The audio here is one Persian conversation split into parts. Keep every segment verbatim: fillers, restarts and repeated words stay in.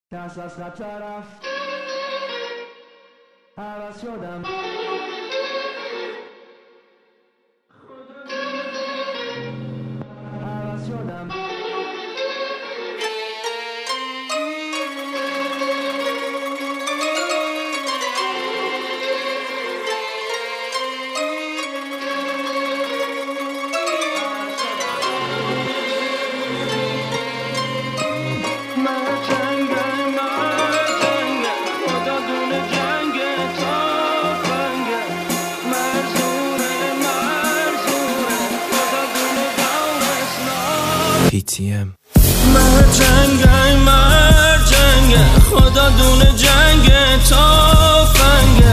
کس از خطر رفت عوض شدم عوض شدم پی تی ام مرجنگه مرجنگه خدا دونه جنگ تافنگه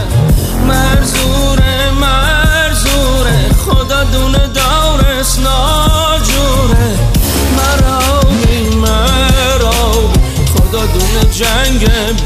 مرزوره مرزوره خدا دونه دورس ناجوره مرابی مرابی خدا دونه جنگ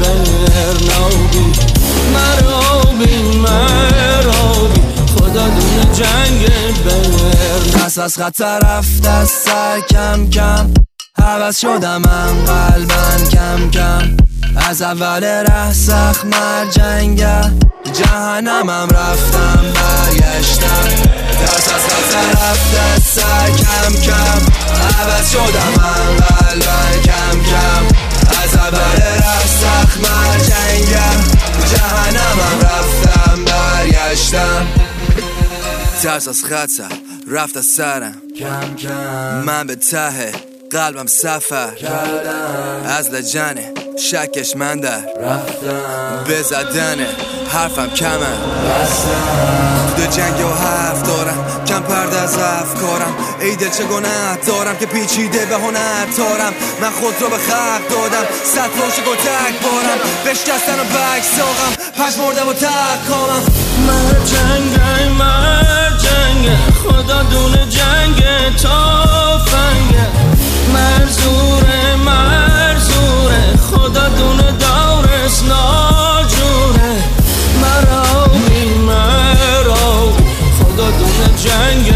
برنابی مرابی مرابی خدا دونه جنگ برنابی پس از خطر رفت از سر کم کم عوض شدم من قلبن کم کم از اول ره سخت مرجنگه جهنمم رفتم برگشتم پس از خطر رفت از سر کم کم عوض شدم من قلبن کم کم از اول ره سخت مرجنگه جهنمم رفتم برگشتم ترس از خطر رفت از سرم کم کم من به ته قلبم سفر کردم از لجنه شکش من در رفتم به زدن حرفم کمه بستم تو جنگ و حرف دارم کم پرده از افکارم ای دل چه گناه دارم که پیچیده به هنر تارم من خود رو به خلق دادم صد پروش گل تک بارم بشکستن و بک ساقم پش مردم و تک کامم مرجنگه مرجنگه خدا دونه جنگ تافنگه مرزوره مرزوره خدا دونه دورس ناجوره مرابی مرابی خدا دونه جنگ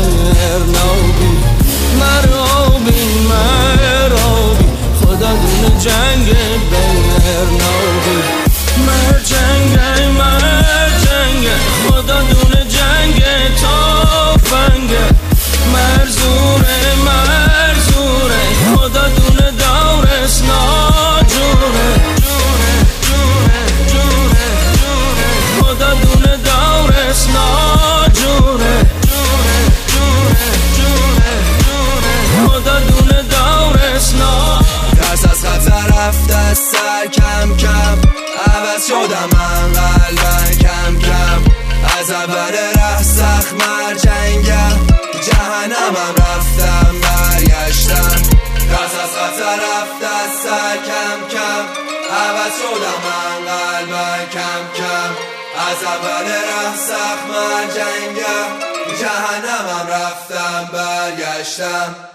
برنابی مرابی مرابی خدا دونه جنگ برنابی مرجنگه مرجنگه خدا دونه جنگ تافنگه مرزوره مرزوره خدا دونه دورس ناجوره جوره جوره جوره جوره خدا دونه دورس ناجوره جوره جوره جوره جوره خدا دونه دورس نا ترس از خطر رفت از سر کم کم عوض شدم من قلبن کم کم از اول ره سخت مرجنگه جهنمم رفتم برگشتم ترس از خطر رفت از سر کم کم عوض شدم من قلبن کم کم از اول ره سخت مرجنگه جهنمم رفتم برگشتم